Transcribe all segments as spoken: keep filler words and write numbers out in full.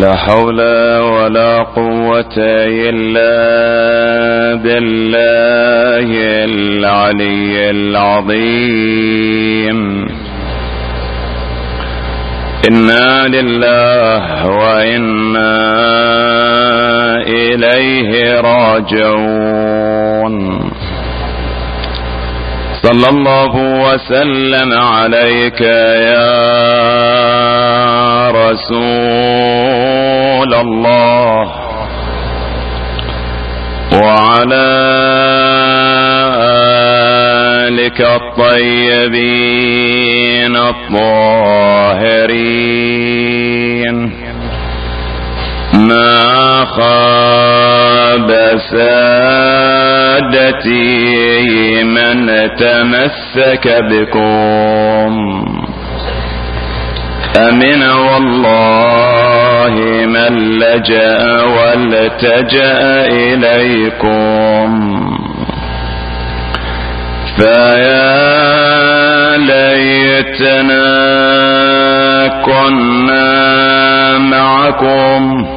لا حول ولا قوة إلا بالله العلي العظيم. إنا لله وإنا إليه راجعون. صلى الله وسلم عليك يا رسول الله وعلى آلك الطيبين الطاهرين. ما خاب سادتي من تمسك بكم، أمن والله من لجأ والتجأ إليكم. فيا ليتنا كنا معكم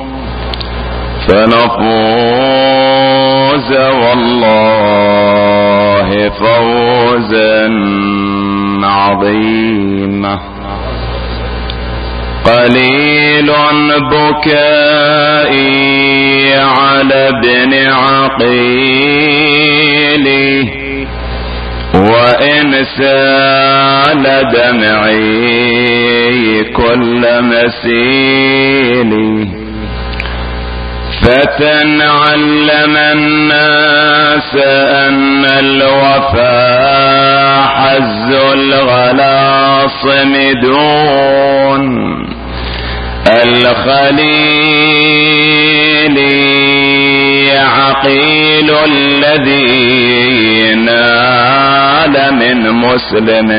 فنفوز والله فوزا عظيما. قليل بكائي على ابن عقيلي وإن سال دمعي كل مسيلي. فتى علم الناس أن الوفاء حز الغلاصم دون الخليل. عقيل الذي نال من مسلم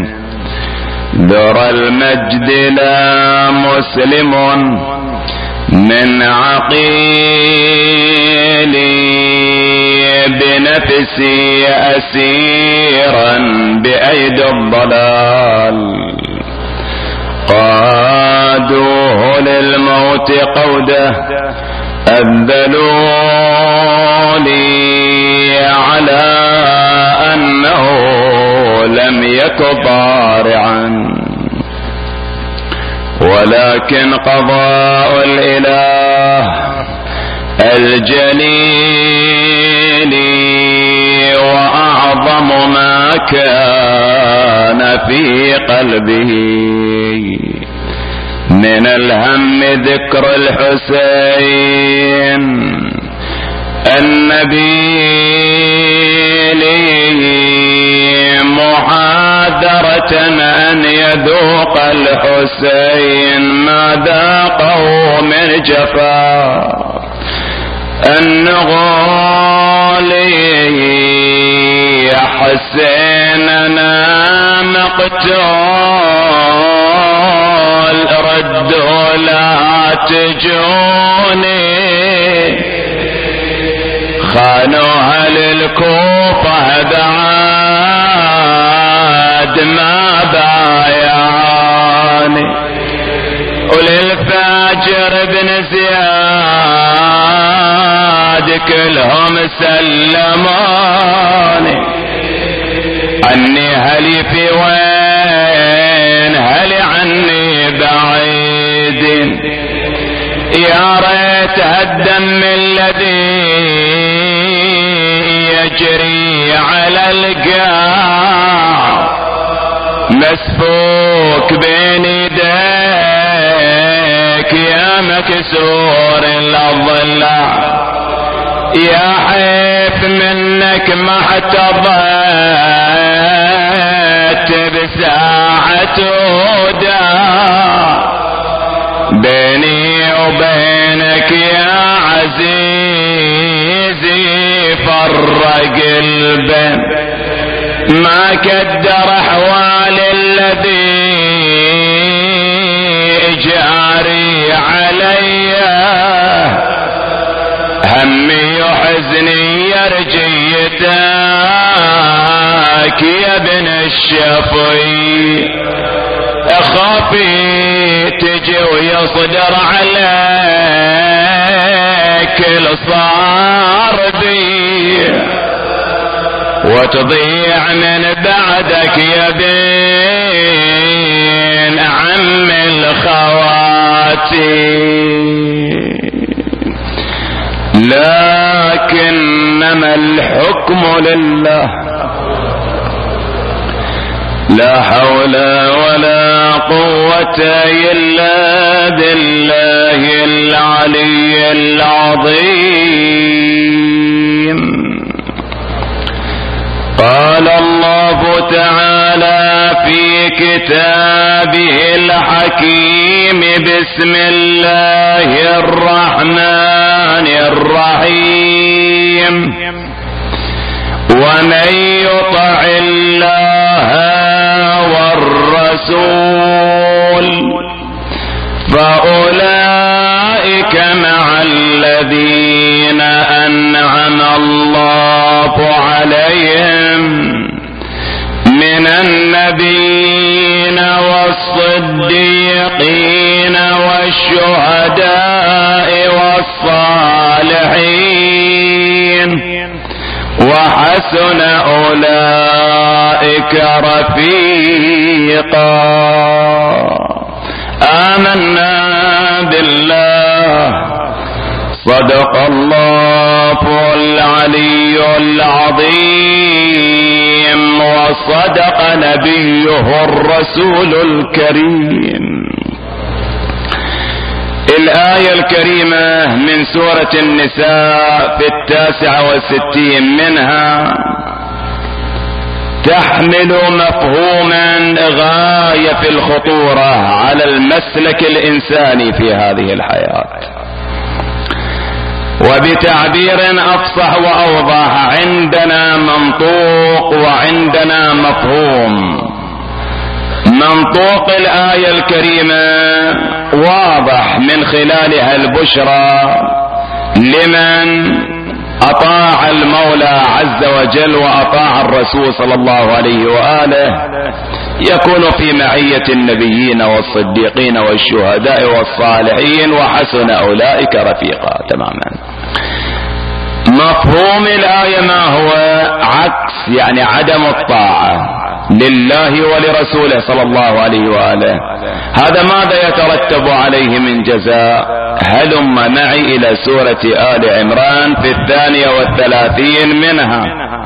در المجد لا مسلم من عقيلي. بنفسي أسيرا بأيدي الضلال قادوه للموت قوده أذلوا لي على أنه لم يك ضارعا ولكن قضاء الإله الجليل وأعظم ما كان في قلبه من الهم ذكر الحسين النبيل محاذرة أن يذوق الحسين ما ذاقه من جفاء النغالي. حسيننا مقتول ردوا لا تجوني. خانوا أهل الكوفة بعد ما بايعاني وللفاجر بن زياد كلهم سلماني. عني هلي في وين هلي عني بعيد. يا ريت هالدم الذي يجري على القاع مسفوك بين يديك يا مكسور الضلع. يا حيف منك ما احتضيت بساعة وداع بيني وبينك يا عزيزي. فرق البين ما قدر احوال الذي جاري علي. همي وحزني يرجيتك يا ابن الشفي. اخافي تجي ويصدر علي صار بي وتضيع من بعدك يا بين عم الخواتي. لكنما الحكم لله لا حول ولا قوة إلا بالله العلي العظيم. قال الله تعالى في كتابه الحكيم بسم الله الرحمن الرحيم ومن يطع الله والرسول فأولئك مع الذين أنعم الله عليهم من النبيين والصديقين والشهداء والصالحين وحسن أولئك رفيقا. آمنا بالله صدق الله العلي العظيم وصدق نبيه الرسول الكريم. الآية الكريمة من سورة النساء في التاسعة والستين منها تحمل مفهوما غاية في الخطورة على المسلك الإنساني في هذه الحياة. وبتعبير أفصح وأوضح عندنا منطوق وعندنا مفهوم. منطوق الآية الكريمة واضح من خلالها البشرى لمن أطاع المولى عز وجل وأطاع الرسول صلى الله عليه وآله يكون في معية النبيين والصديقين والشهداء والصالحين وحسن أولئك رفيقا. تماما. مفهوم الآية ما هو؟ عكس، يعني عدم الطاعة لله ولرسوله صلى الله عليه وآله. هذا ماذا يترتب عليه من جزاء؟ هلم معي إلى سورة آل عمران في الثانية والثلاثين منها.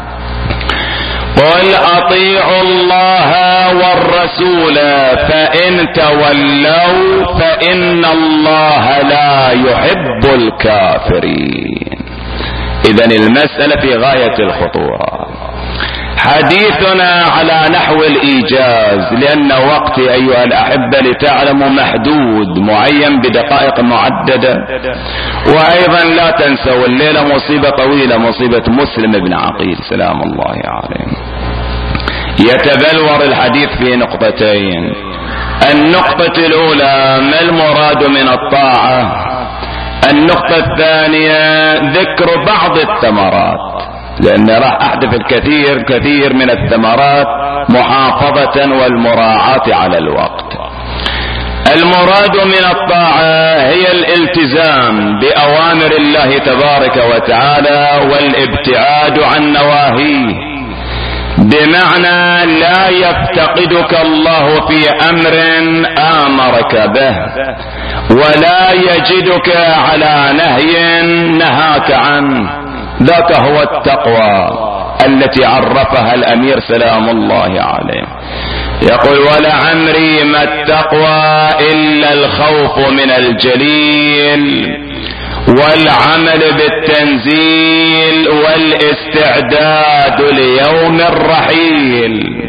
قل أطيعوا الله والرسول فإن تولوا فإن الله لا يحب الكافرين. إذن المسألة في غاية الخطورة. حديثنا على نحو الإيجاز لأن وقتي أيها الأحبة لتعلموا محدود معين بدقائق معددة. وأيضا لا تنسوا الليلة مصيبة طويلة، مصيبة مسلم بن عقيل سلام الله عليه. يتبلور الحديث في نقطتين. النقطة الأولى ما المراد من الطاعة. النقطة الثانية ذكر بعض الثمرات، لأن راح أحدث الكثير كثير من الثمرات محافظة والمراعاة على الوقت. المراد من الطاعة هي الالتزام بأوامر الله تبارك وتعالى والابتعاد عن نواهيه، بمعنى لا يفتقدك الله في أمر آمرك به ولا يجدك على نهي نهاك عنه. ذاك هو التقوى التي عرفها الأمير سلام الله عليه. يقول ولعمري ما التقوى إلا الخوف من الجليل والعمل بالتنزيل والاستعداد ليوم الرحيل.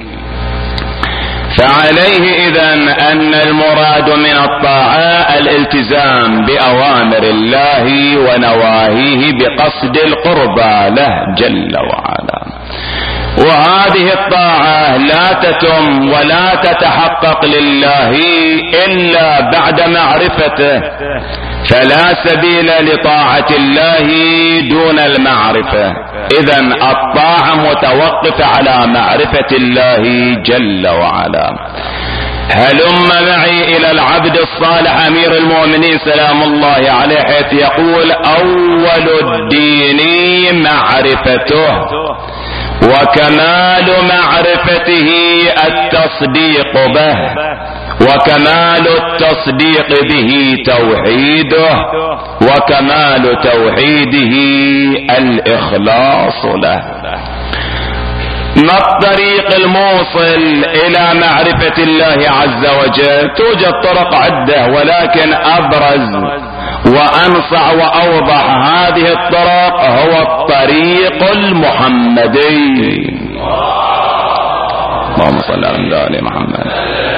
فعليه إذن أن المراد من الطاعة الالتزام بأوامر الله ونواهيه بقصد القربى له جل وعلا. وهذه الطاعة لا تتم ولا تتحقق لله إلا بعد معرفته، فلا سبيل لطاعة الله دون المعرفة. إذن الطاعة متوقفة على معرفة الله جل وعلا. هلم معي الى العبد الصالح امير المؤمنين سلام الله عليه، حيث يقول اول الدين معرفته، وكمال معرفته التصديق به، وكمال التصديق به توحيده، وكمال توحيده الإخلاص له. ما الطريق الموصل إلى معرفة الله عز وجل؟ توجد طرق عدة، ولكن أبرز وأنصع وأوضح هذه الطرق هو الطريق المحمدي. اللهم صل على آل محمد.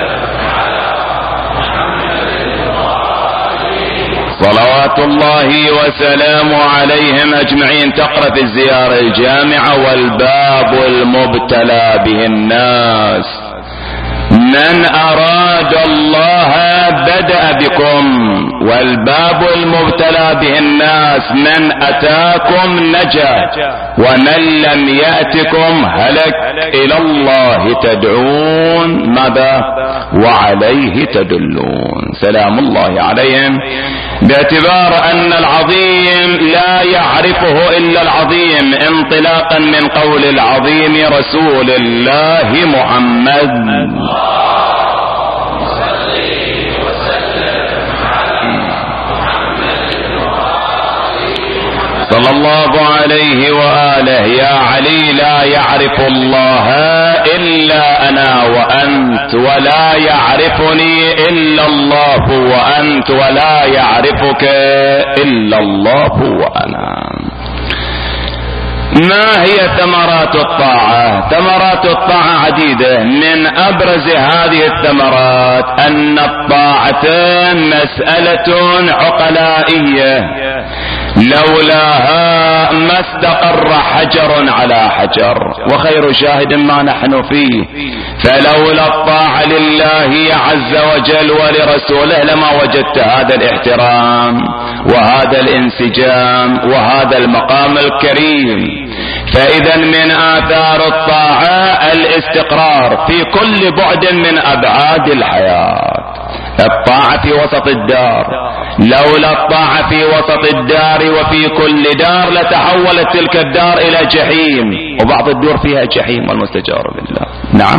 صلوات الله وسلامه عليهم أجمعين. تقرأ في الزيارة الجامعة: والباب المبتلى به الناس، من أراد الله بدأ بكم، والباب المبتلى به الناس من أتاكم نجا، ومن لم يأتكم هلك. إلى الله تدعون ماذا؟ وعليه تدلون. سلام الله عليهم، باعتبار أن العظيم لا يعرفه إلا العظيم، انطلاقا من قول العظيم رسول الله محمد صلى الله عليه وآله: يا علي لا يعرف الله إلا أنا وأنت، ولا يعرفني إلا الله وأنت، ولا يعرفك إلا الله وأنا. ما هي ثمرات الطاعة؟ ثمرات الطاعة عديدة، من أبرز هذه الثمرات أن الطاعة مسألة عقلائية، لولاها ما استقر حجر على حجر، وخير شاهد ما نحن فيه. فلولا الطاعة لله عز وجل ولرسوله لما وجدت هذا الاحترام وهذا الانسجام وهذا المقام الكريم. فإذا من آثار الطاعة الاستقرار في كل بعد من أبعاد الحياة. الطاعة في وسط الدار، لولا الطاعة في وسط الدار وفي كل دار لتحولت تلك الدار إلى جحيم، وبعض الدور فيها جحيم والمستجار بالله. نعم.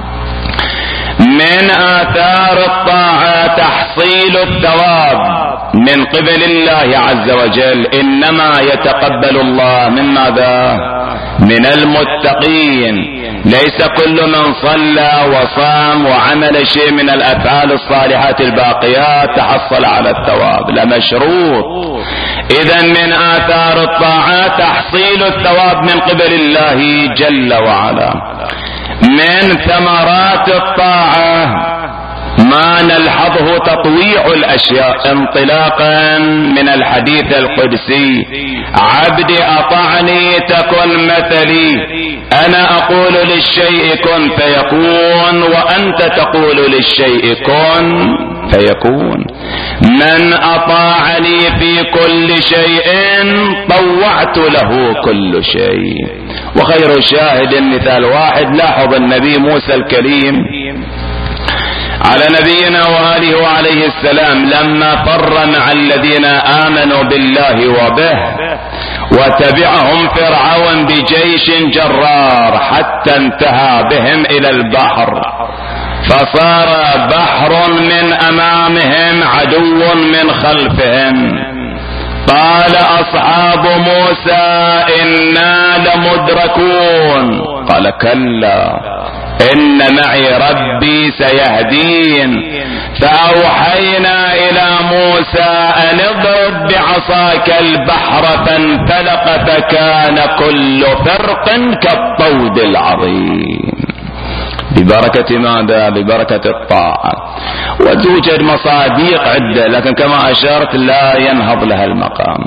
من آثار الطاعة تحصيل الثواب من قبل الله عز وجل. إنما يتقبل الله من ماذا؟ من المتقين. ليس كل من صلى وصام وعمل شيء من الأفعال الصالحات الباقيات تحصل على الثواب، لا مشروط. إذن من آثار الطاعة تحصيل الثواب من قبل الله جل وعلا. من ثمرات الطاعة ما نلحظه تطويع الأشياء، انطلاقا من الحديث القدسي: عبدي أطعني تكن مثلي، أنا أقول للشيء كن فيكون، وأنت تقول للشيء كن فيكون. من أطاعني في كل شيء طوعت له كل شيء. وخير شاهد مثال واحد، لاحظ النبي موسى الكليم على نبينا وآله وعليه السلام لما فر مع الذين آمنوا بالله وبه، وتبعهم فرعون بجيش جرار حتى انتهى بهم إلى البحر، فصار بحر من أمامهم عدو من خلفهم. قال أصحاب موسى إنا لمدركون، قال كلا إن معي ربي سيهدين. فأوحينا إلى موسى أن اضرب بعصاك البحر فانفلق فكان كل فرق كالطود العظيم. ببركة ماذا؟ ببركة الطاعة. وتوجد مصاديق عدة، لكن كما أشرت لا ينهض لها المقام.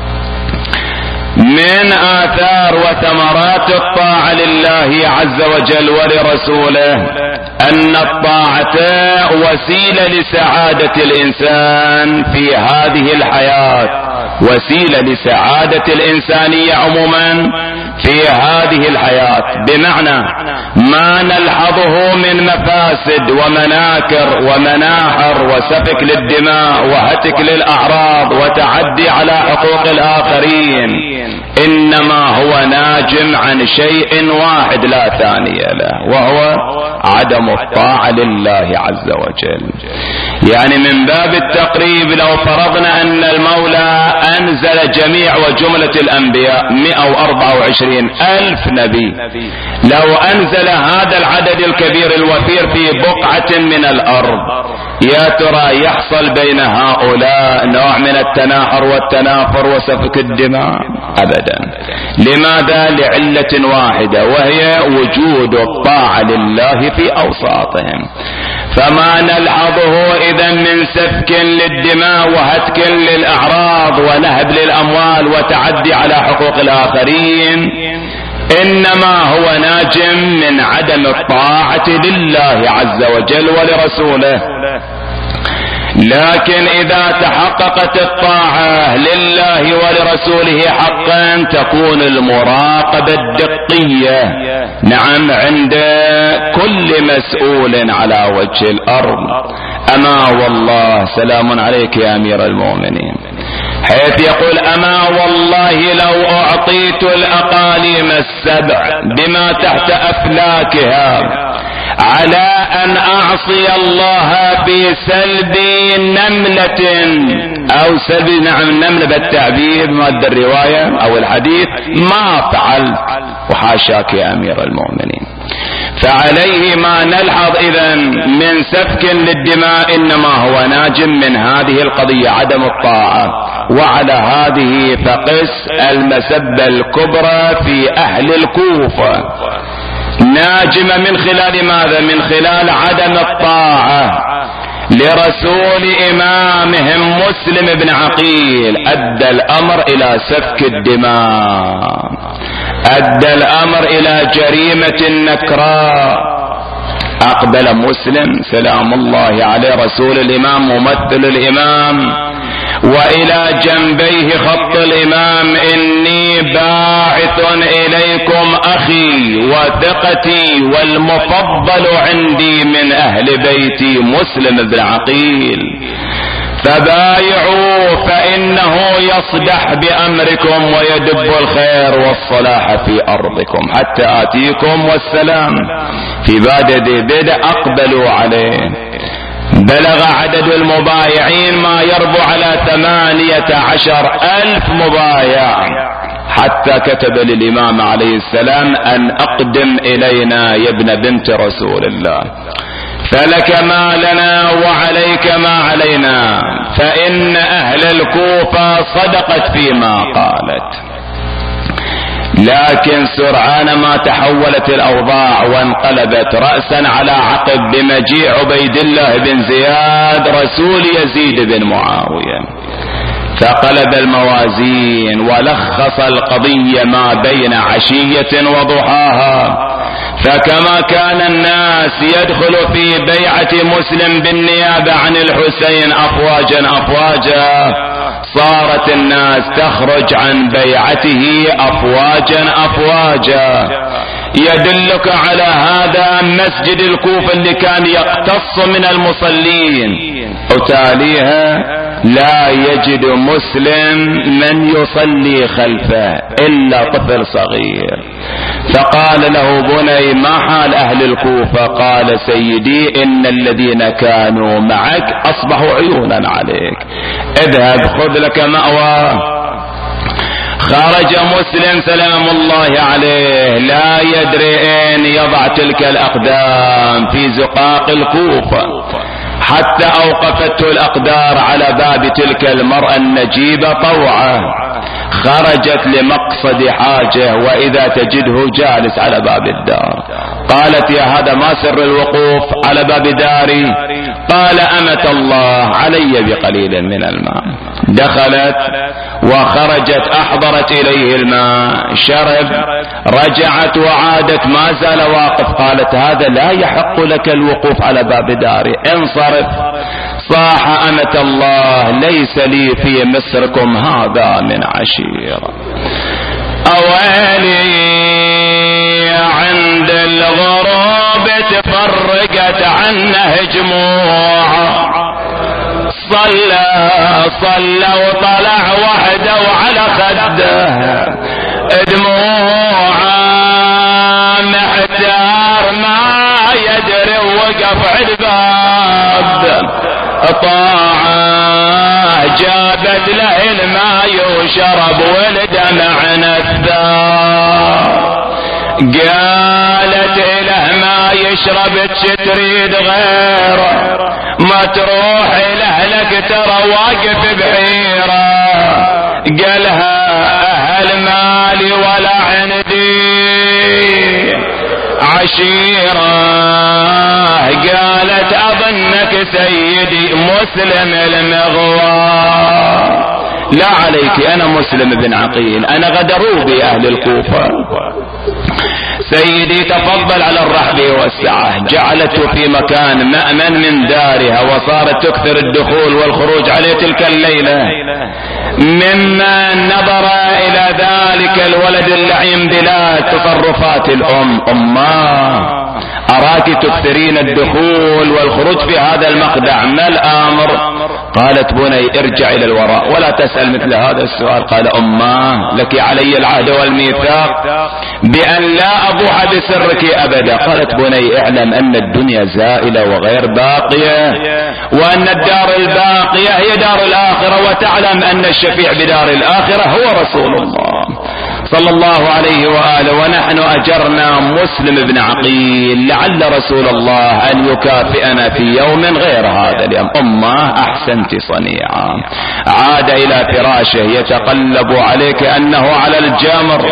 من آثار وثمرات الطاعة لله عز وجل ولرسوله أن الطاعة وسيلة لسعادة الإنسان في هذه الحياة، وسيلة لسعادة الإنسانية عموما في هذه الحياة، بمعنى ما نلحظه من مفاسد ومناكر ومناحر وسفك للدماء وهتك للأعراض وتعدي على حقوق الآخرين، إنما هو ناجم عن شيء واحد لا ثاني له، وهو عدم الطاعة لله عز وجل. يعني من باب التقريب لو فرضنا أن المولى أنزل جميع وجملة الأنبياء مئة وأربعة وعشرين ألف نبي، لو أنزل هذا العدد الكبير الوفير في بقعة من الأرض، يا ترى يحصل بين هؤلاء نوع من التناحر والتنافر وسفك الدماء؟ أبدا. لماذا؟ لعلة واحدة، وهي وجود الطاعة لله في أوساطهم. فما نلحظه إذا من سفك للدماء وهتك للأعراض ونهب للأموال وتعدي على حقوق الآخرين، إنما هو ناجم من عدم الطاعة لله عز وجل ولرسوله. لكن إذا تحققت الطاعة لله ولرسوله حقا تكون المراقبة الدقية، نعم، عند كل مسؤول على وجه الأرض. أما والله، سلام عليك يا أمير المؤمنين، حيث يقول أما والله لو أعطيت الأقاليم السبع بما تحت أفلاكها على أن أعصي الله في سلب نملة أو سلب، نعم، نملة بالتعبير مد الرواية أو الحديث، ما فعلت، وحاشاك يا أمير المؤمنين. فعليه ما نلحظ إذن من سفك للدماء إنما هو ناجم من هذه القضية، عدم الطاعة. وعلى هذه فقس المسبة الكبرى في أهل الكوفة، ناجمة من خلال ماذا؟ من خلال عدم الطاعة لرسول إمامهم مسلم بن عقيل، أدى الأمر إلى سفك الدماء، أدى الأمر إلى جريمة النكراء. أقبل مسلم سلام الله عليه رسول الإمام ممثل الإمام، وإلى جنبيه خط الإمام: إني باعث إليكم أخي وثقتي والمفضل عندي من أهل بيتي مسلم بن عقيل، فبايعوا فإنه يصدح بأمركم ويدب الخير والصلاح في أرضكم حتى آتيكم والسلام. في بادئ بدء أقبلوا عليه. بلغ عدد المبايعين ما يربو على ثمانية عشر ألف مبايع، حتى كتب للإمام عليه السلام أن أقدم إلينا يا ابن بنت رسول الله، فلك ما لنا وعليك ما علينا، فإن أهل الكوفة صدقت فيما قالت. لكن سرعان ما تحولت الأوضاع وانقلبت رأسا على عقب بمجيء عبيد الله بن زياد رسول يزيد بن معاوية، فقلب الموازين ولخص القضية ما بين عشية وضحاها. فكما كان الناس يدخل في بيعة مسلم بالنيابة عن الحسين أفواجا أفواجا، صارت الناس تخرج عن بيعته أفواجا أفواجا. يدلك على هذا مسجد الكوفة اللي كان يقتص من المصلين، وتاليها لا يجد مسلم من يصلي خلفه إلا طفل صغير. فقال له: بني، ما حال أهل الكوفة؟ قال: سيدي، إن الذين كانوا معك أصبحوا عيونا عليك، اذهب خذ لك مأوى. خرج مسلم سلام الله عليه لا يدري أين يضع تلك الأقدام في زقاق الكوفة، حتى أوقفته الأقدار على باب تلك المرأة النجيبة طوعة. خرجت لمقصد حاجة وإذا تجده جالس على باب الدار. قالت: يا هذا ما سر الوقوف على باب داري؟ قال: أمة الله، علي بقليل من الماء. دخلت وخرجت، أحضرت إليه الماء، شرب، رجعت وعادت، ما زال واقف. قالت: هذا لا يحق لك الوقوف على باب داري، انصرف. صاح: أمة الله، ليس لي في مصركم هذا من عشيرة. أويلي عند الغروب تفرقت عنه جموع. صلى صلى وطلع وحده وعلى خده دموعه محتار ما يدري وقف عالباب. طاعه جابت له الماء وشرب والدمع نثار. قالت له ما يشرب تريد غيره ما تروح لأهلك ترى واقف بحيرة. قالها أهل مالي ولا عندي عشيرة. قالت أظنك سيدي مسلم المغوار. لا عليك أنا مسلم بن عقيل أنا غدروا بي أهل الكوفة. سيدي تفضل على الرحب والسعة. جعلته في مكان مأمن من دارها وصارت تكثر الدخول والخروج عليه تلك الليلة. مما نظر إلى ذلك الولد اللعين بلا تصرفات الأم. أماه أراك تكثرين الدخول والخروج في هذا المخدع ما الأمر؟ قالت بني ارجع إلى الوراء ولا تسأل مثل هذا السؤال. قال أماه لك علي العهد والميثاق بأن لا أبوح بسرك أبدا. قالت بني اعلم أن الدنيا زائلة وغير باقية وأن الدار الباقية هي دار الآخرة وتعلم أن الشفيع بدار الآخرة هو رسول الله صلى الله عليه وآله ونحن أجرنا مسلم بن عقيل لعل رسول الله أن يكافئنا في يوم غير هذا اليوم. أمه أحسنت صنيعا. عاد إلى فراشه يتقلب عليه كأنه على الجمر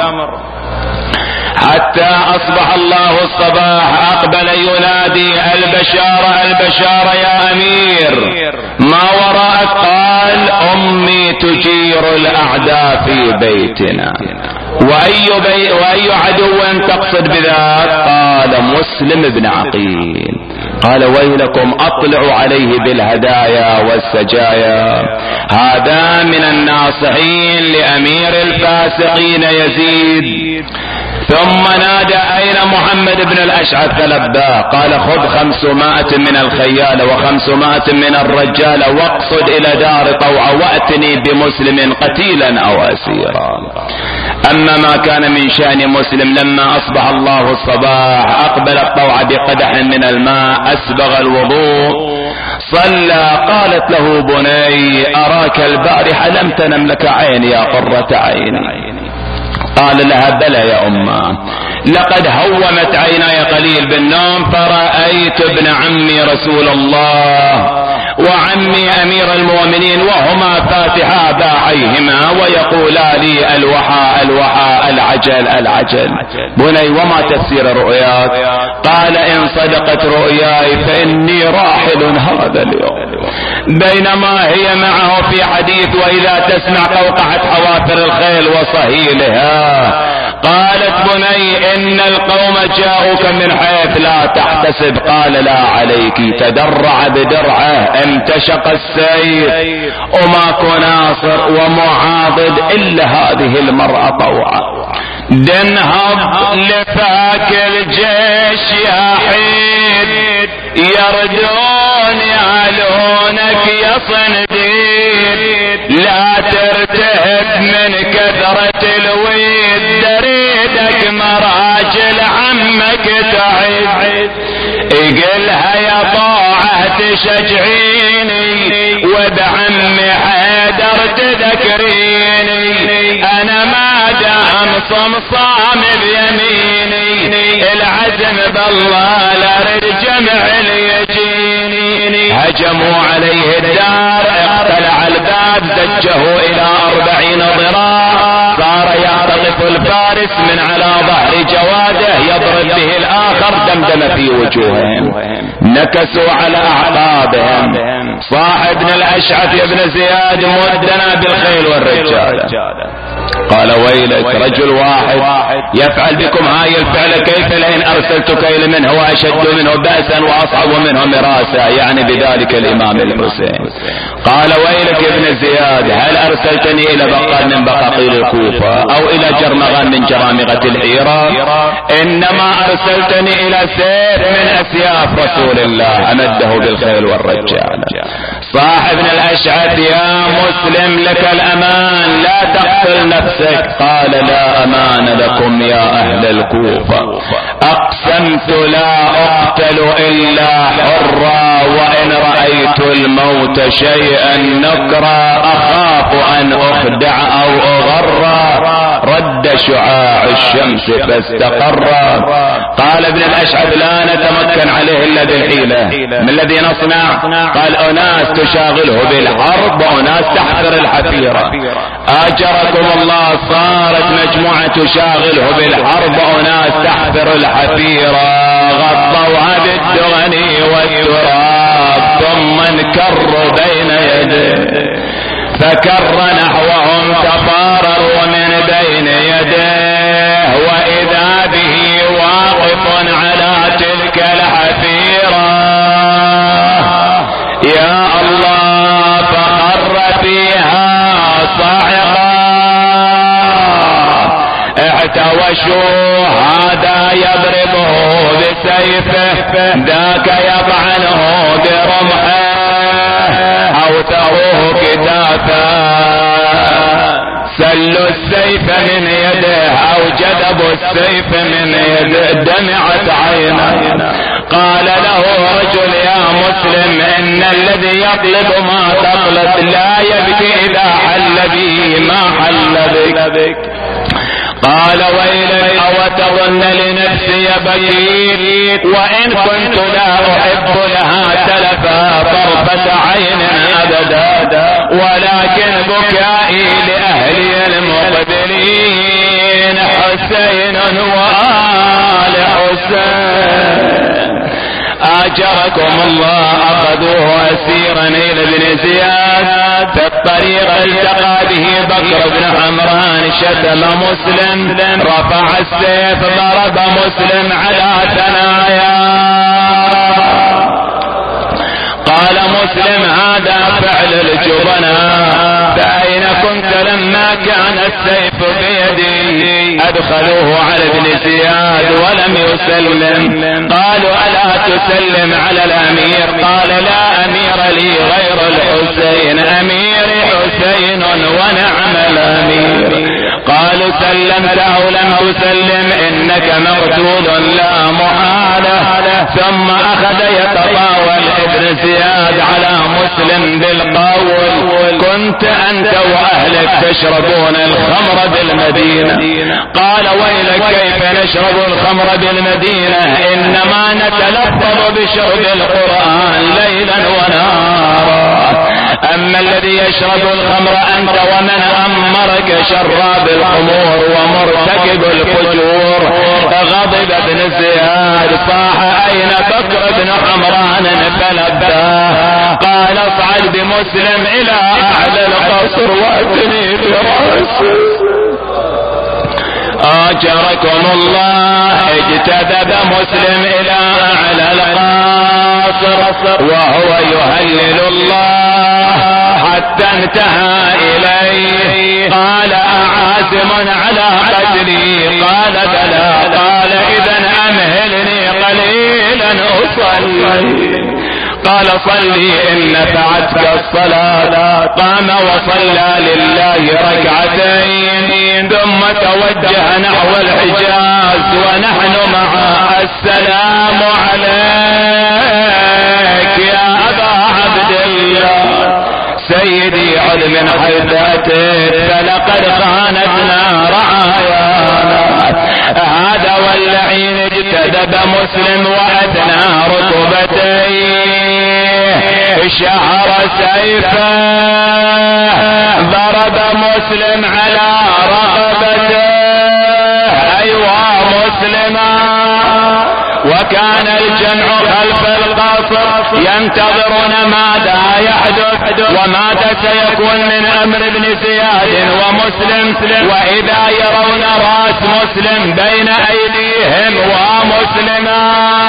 حتى أصبح الله الصباح. أقبل ينادي البشارة البشارة يا أمير ما وراءك؟ قال أمي تجير الأعداء في بيتنا. وأي, بي وأي عدو تقصد بذلك؟ قال مسلم بن عقيل. قال ويلكم أطلعوا عليه بالهدايا والسجايا. هذا من الناصحين لأمير الفاسقين يزيد. ثم نادى أين محمد بن الأشعث؟ فلبى. قال خذ خمسمائة من الخيال وخمسمائة من الرجال واقصد إلى دار طوعة وأتني بمسلم قتيلا أو أسيرا. أما ما كان من شأن مسلم لما أصبح الله الصباح أقبل الطوعة بقدح من الماء أسبغ الوضوء صلى. قالت له بني أراك البارحة لم تنم لك عين يا قرة عيني. قال لها بلى يا أمه لقد هومت عيناي قليل بالنوم فرأيت ابن عمي رسول الله وعمي أمير المؤمنين وهما فاتحا باعيهما ويقولا لي الوحى الوحى العجل العجل. بني وما تفسير رؤياك؟ قال إن صدقت رؤياي فإني راحل هذا اليوم. بينما هي معه في حديث وإذا تسمع قوقعة حوافر الخيل وصهيلها. قالت بني إن القوم جاءوك من حيث لا تحتسب. قال لا عليك. تدرع بدرعه امتشق السيف وماكو ناصر ومعاضد إلا هذه المرأة طوعا. دنهض لفاك الجيش يا حيد يردون يعلونك يا صنديد. لا ترتهب من كثرة الويد دريدك مراجل عمك تعيد. اقلها يا طاعة تشجعيني وبعم حيدر تذكريني. انا ما دام صمصام بيميني العزم بالله لا رد جمع يجيني. هجموا عليه الدار اقتلع الباب زجه الى أربعين ضراع. صار يختطف الفارس من على ظهر جواده يضرب به الآخر دمدم في وجوههم نكسوا على أعقابهم. صاح ابن الأشعث ابن زياد مدنا بالخيل والرجال قال ويلك، رجل واحد يفعل بكم هاي الفعل، كيف لئن ارسلتك الى من هو اشد منه بأسا واصعب منه مراسا، يعني بذلك الامام الحسين. قال ويلك يا ابن زياد، هل ارسلتني الى بقال من بقاقيل الكوفة او الى جرمغان من جرامغة الحيرة؟ انما ارسلتني الى سيف من اسياف رسول الله امده بالخيل والرجال. صاح ابن الاشعث يا مسلم لك الامان، لا تقتل نفسك. قال لا امان لكم يا اهل الكوفة، اقسمت لا اقتل الا حرا، وان رأيت الموت شيئا نكرا اخاف ان اخدع او اغرا. رد شعاع الشمس فاستقر. قال ابن الاشعث لا نتمكن عليه الا بالحيلة. ما الذي نصنع؟ قال اناس تشاغله بالحرب واناس تحفر الحفيرة. اجركم الله، صارت مجموعة تشاغله بالحرب واناس تحفر الحفيرة، غطوها بالدغن والتراب ثم انكروا بين يديه، فكر نحوهم تفارر ومن بين يديه، واذا به واقف على تلك الحفيرة. يا الله، فخر فيها صاعقا، احتوشوا، هذا يضربه بسيفه، ذاك يطعنه برمحه او تروه كتافا، سلوا السيف من يده او جذبوا السيف من يده، دمعت عينه. قال له رجل يا مسلم ان الذي يطلب ما تطلب لا يبكي اذا حل به ما حل بك. قال ويلك، او تظن لنفسي بكيت، وان كنت لا احب لها تلفا طرفة عين ابدا، ولكن بكائي لاهلي المقبلين حسين وآل حسين. اجركم الله، اخذوه اسيرا الى ابن زياد، في الطريق التقى به بكر بن عمران، شتم مسلم، رفع السيف ضرب مسلم على ثناياه. قال مسلم هذا فعل الجبناء، فأين كنت لما كان السيف بيدي؟ أدخلوه على ابن زياد ولم يسلم. قالوا ألا تسلم على الأمير؟ قال لا أمير لي غير الحسين، أميري حسين ونعم الأمير. قالوا سلمت أو لم تسلم؟ إنك مقتول لا محالة. ثم أخذ يتطاول ابن زياد على مسلم بالقول، كنت أنت وأهلك تشربون الخمر بالمدينة. قال ويلك، كيف نشرب الخمر بالمدينة؟ إنما نتلفظ بشرب القرآن ليلا ونهارا. أما الذي يشرب الخمر أنت ومن أمرك شراب الخمور ومرتكب الفجور. غضب ابن زياد، صاح أين بكر بن عمران؟ فلباه. قال اصعد بمسلم إلى أعلى القصر وأتني برأسه. آجركم الله، اجتذب مسلم إلى أعلى القصر وهو يهلل الله حتى انتهى إليه. قال أعازم على قتلي؟ قال بلى. قال إذن أمهلني قليلا أصلي. قال صلي إن نفعتك الصلاة. قام وصلى لله ركعتين ثم توجه نحو الحجاز ونحن معه. السلام عليك يا أبا عبد الله، سيدي علم حيث أتيت، فلقد خانتنا رعايانا. هذا واللعين اجتذب مسلم وأثنى ركبتيه، شعر سيفه ضرب مسلم على رقبته. أيوا مسلما، وكان الجمع خلف القصر ينتظرون ماذا يحدث وماذا سيكون من امر ابن زياد ومسلم، واذا يرون راس مسلم بين ايديهم ومسلما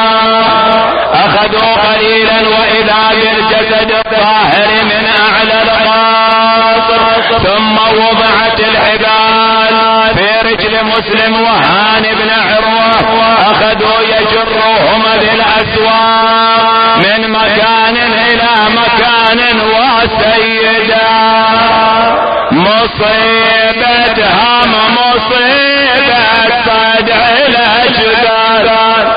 اخذوا قليلا واذا بالجسد الطاهر من اعلى القصر، ثم وضعت الحبال في رجل مسلم وهان بن عروة، اخذوا يجروهما بالاسواق من مكان الى مكان، وسيدا مصيبتها مصيبة صدع الاجداد،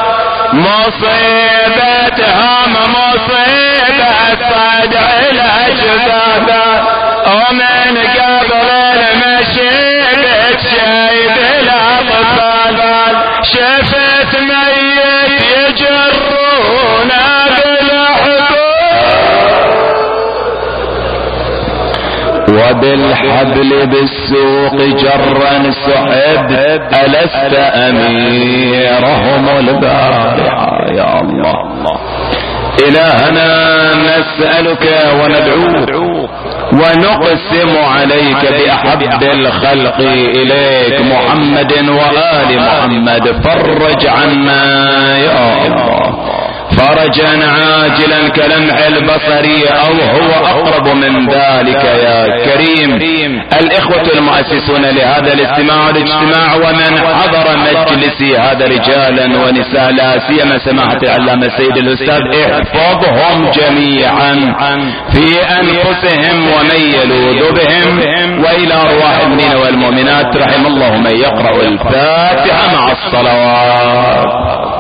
مصيبتها مصيبة صدع الاجداد، ومن قبل المشيبة شايب الاطفال، شفت ميت يجرونا بالحبل وبالحبل بالسوق جرا سحب، ألست أميرهم البارحة. يا الله إلهنا نسألك وندعوك ونقسم عليك بأحب الخلق إليك محمد وآل محمد، فرج عنا يا الله فرجا عاجلا كلمح البصر أو هو أقرب من ذلك يا كريم. الإخوة المؤسسون لهذا الاجتماع والاجتماع ومن حضر مجلسي هذا رجالا ونساء، لا سيما سماحة العلامة السيد الأستاذ، احفظهم جميعا في أنفسهم ومن يلوذ بهم، وإلى أرواح المؤمنين والمؤمنات رحم الله من يقرأ الفاتحة مع الصلوات.